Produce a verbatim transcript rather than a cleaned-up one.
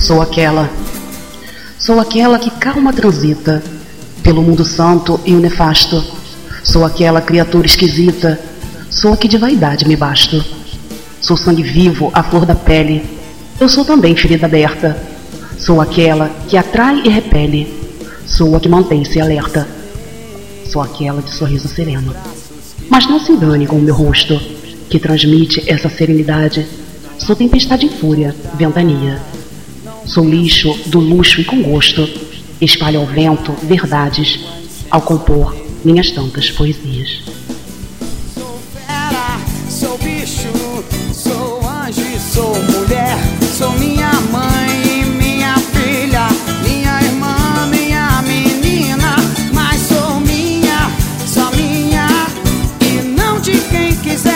Sou aquela, sou aquela que calma transita pelo mundo santo e o nefasto. Sou aquela criatura esquisita, sou a que de vaidade me basto. Sou sangue vivo, a flor da pele, eu sou também ferida aberta. Sou aquela que atrai e repele, sou a que mantém-se alerta. Sou aquela de sorriso sereno. Mas não se engane com o meu rosto, que transmite essa serenidade. Sou tempestade em fúria, ventania. Sou lixo do luxo e com gosto. Espalho ao vento verdades, ao compor minhas tantas poesias. Sou fera, sou bicho, sou anjo e sou mulher. Sou minha mãe, minha filha, minha irmã, minha menina. Mas sou minha, só minha, e não de quem quiser.